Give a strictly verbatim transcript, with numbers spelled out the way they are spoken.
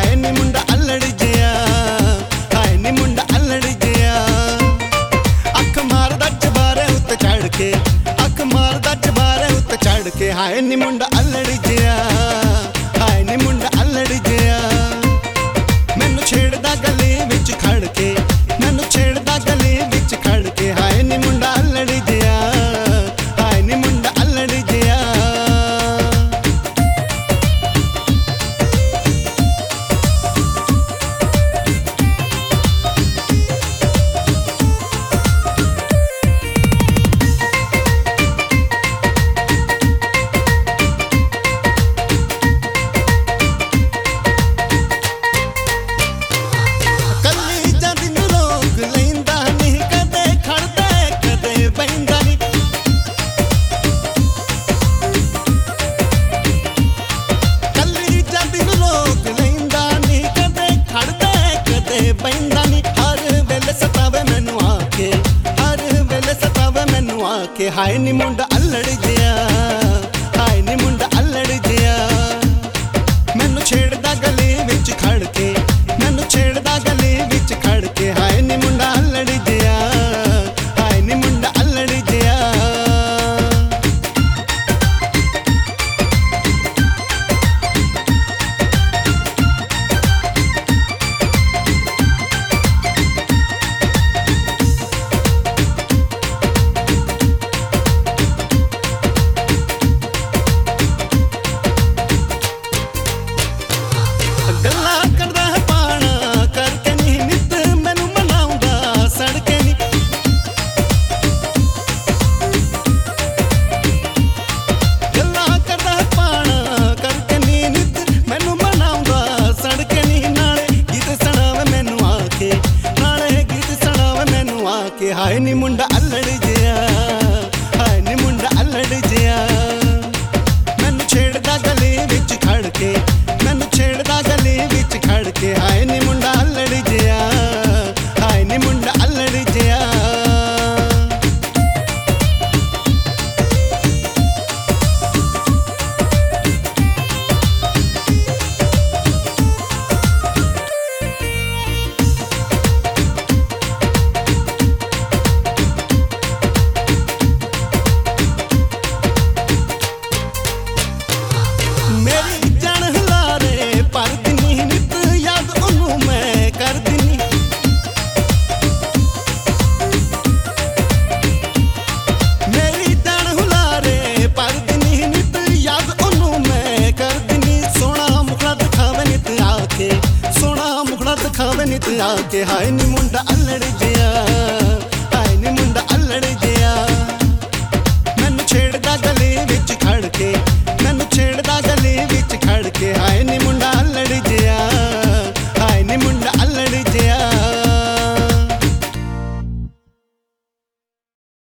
ਹਾਏ ਨੀ ਮੁੰਡਾ ਅਲੜ ਜਿਆ, ਹਾਏ ਨੀ ਮੁੰਡਾ ਅਲੜ ਜਿਆ। ਅੱਖ ਮਾਰਦਾ ਚਬਾਰੇ ਉੱਤੇ ਚੜ ਕੇ, ਅੱਖ ਮਾਰਦਾ ਚਬਾਰੇ ਉੱਤੇ ਚੜ ਕੇ, ਹਾਏ ਨੀ ਮੁੰਡਾ ਅਲੜ ਜਿਆ, ਹਾਏ ਨੀ ਮੁੰਡਾ ਅਲੜ ਜਿਆ। ਮੈਨੂੰ ਛੇੜਦਾ ਗਲੀ ਵਿੱਚ ਖੜ ਕੇ, ਮੈਨੂੰ ਛੇੜਦਾ ਗਲੀ ਵਿੱਚ ਖੜ ਕੇ, ਹਾਏ ਨੀ ਮੁੰਡਾ ਅਲੜ ਜਿਆ, ਹਾਏ ਨੀ ਮੁੰਡਾ ਅਲੜ ਜਿਆ। ਕਿ ਹਾਏ ਨੀ ਮੁੰਡਾ ਅਲੜ ਜਿਆ, ਹਾਏ ਨੀ ਮੁੰਡਾ ਅਲੜ ਜਿਆ। ਮੈਨੂੰ ਛੇੜਦਾ ਗਲੀ ਵਿੱਚ ਖੜ ਕੇ, ਮੈਨੂੰ ਛੇੜਦਾ ਗਲੀ ਵਿੱਚ ਖੜ ਕੇ, ਹਾਏ ਨੀ ਮੁੰਡਾ ਅਲੜ ਜਿਆ, ਹਾਏ ਨੀ ਮੁੰਡਾ ਅਲੜ ਜਿਆ। ਗੱਲਾਂ ਕਰਦਾ ਹੈ ਪਾਣਾ ਕਰਕੇ ਨੀ, ਨਿੱਤ ਮੈਨੂੰ ਮਨਾਉਂਦਾ ਸੜਕੇ ਨੀ। ਗੱਲਾਂ ਕਰਦਾ ਹੈ ਪਾਣਾ ਕਰਕੇ ਨੀ, ਨਿੱਤ ਮੈਨੂੰ ਮਨਾਉਂਦਾ ਸੜਕੇ ਨੀ। ਨਾਲੇ ਗੀਤ ਸੁਣਾਵੇ ਮੈਨੂੰ ਆ ਕੇ, ਨਾਲੇ ਗੀਤ ਸੁਣਾਵੇ ਮੈਨੂੰ ਆ ਕੇ, ਹਾਏ ਨੀ ਮੁੰਡਾ ਅਲੜ ਜਿਆ, ਹਾਏ ਨੀ ਮੁੰਡਾ ਅਲੜ ਜਿਆ। ਮੈਨੂੰ ਛੇੜਦਾ ਗਲੀ ਵਿੱਚ ਖੜ ਕੇ, ਮੈਨੂੰ ਛੇੜਦਾ ਗਲੀ ਵਿੱਚ ਖੜ ਕੇ, ਹਾਏ ਨੀ ਮੁੰਡਾ ਅਲੜ ਜਿਆ, ਹਾਏ ਨੀ ਮੁੰਡਾ ਅਲੜ ਜਿਆ। ਮੇਰੀ ਜਾਨ ਹਲਾਰੇ ਪਰ ਦਿਨੀ, ਨਿੱਤ ਯਾਦ ਉਹਨੂੰ ਮੈਂ ਕਰ ਦਿਨੀ। ਮੇਰੀ ਜਾਨ ਹੁਲਾਰੇ ਪਰ ਦਿਨੀ, ਨਿੱਤ ਯਾਦ ਉਹਨੂੰ ਮੈਂ ਕਰ ਦਿਨੀ। ਸੋਹਣਾ ਮੁਖੜਾ ਦਿਖਾਵੇ ਨਿੱਤ ਆ ਕੇ, ਸੋਹਣਾ ਮੁਖੜਾ ਦਿਖਾਵੇ ਨਿੱਤ ਆ ਕੇ, ਹਾਏ ਨੀ ਮੁੰਡਾ ਅਲੜ ਜਿਆ, ਹਾਏ ਨੀ ਮੁੰਡਾ ਅਲੜ ਜਿਆ। ਮੈਨੂੰ ਛੇੜਦਾ ਗਲੀ ਵਿੱਚ ਖੜ ਕੇ,